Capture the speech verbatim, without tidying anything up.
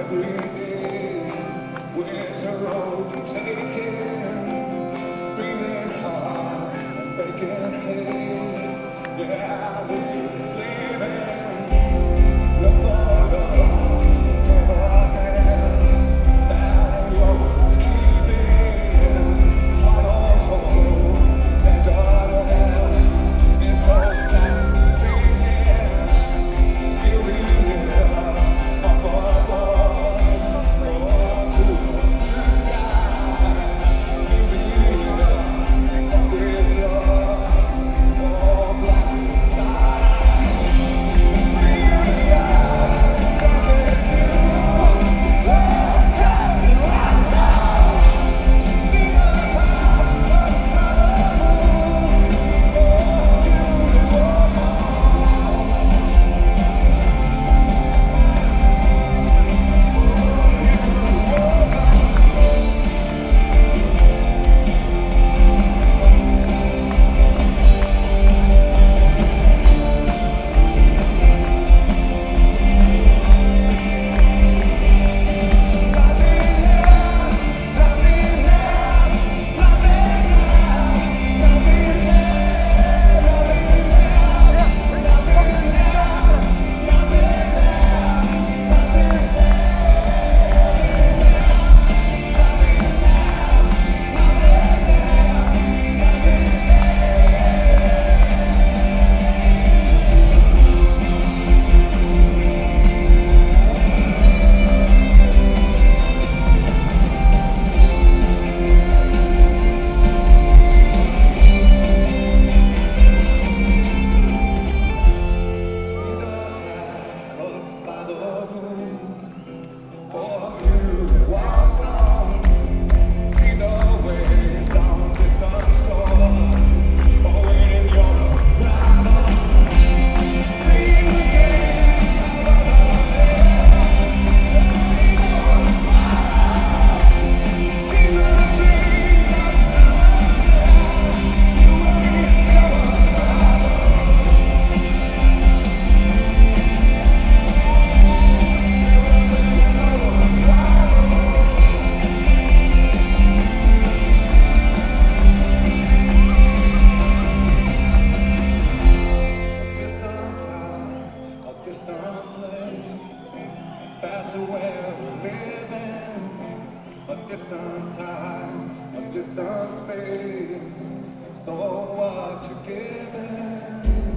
every day. Where's the road you're taking? Breathing hard and making hay. Yeah, this is living. Look for love, never ends. That you're worth keeping. Swallow whole, let God else. It's so sad singing. Here we live, up above. Oh, blue sky. Here we live, up with love. Oh, black sky. Blue sky, darkest is all. Love comes and lights down. See the path of the moon. Oh, beautiful. That's where we're living. A distant time, a distant space. So what you giving?